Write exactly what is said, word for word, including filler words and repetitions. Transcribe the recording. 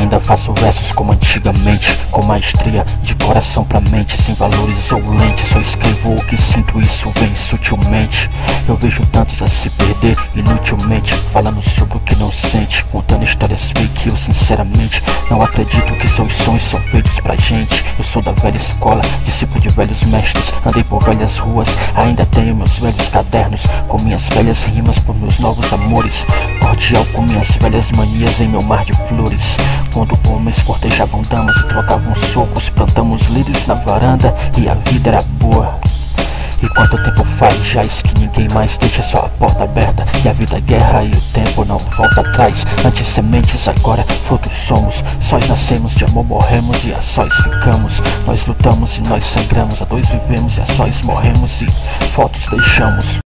ainda faço versos como antigamente, com maestria de coração pra mente, sem valores ou lente. Só escrevo o que sinto, isso vem sutilmente. Eu vejo tantos a se perder inutilmente, falando sobre o que não sente, contando histórias fake. Eu sinceramente não acredito que seus sonhos são feitos pra gente. Eu sou da velha escola, discípulo de velhos mestres. Andei por velhas ruas, ainda tenho meus velhos cadernos, com minhas velhas rimas por meus novos amores. Cordial com minhas velhas manias em meu mar de flores. Quando homens cortejavam damas e trocavam socos, plantamos lírios na varanda e a vida era boa. E quanto tempo faz já isso que ninguém mais deixa só a porta aberta, e a vida é guerra e o tempo não volta atrás. Antes sementes, agora frutos somos. Sóis nascemos, de amor morremos e a sóis ficamos. Nós lutamos e nós sangramos, a dois vivemos e a sóis morremos e fotos deixamos.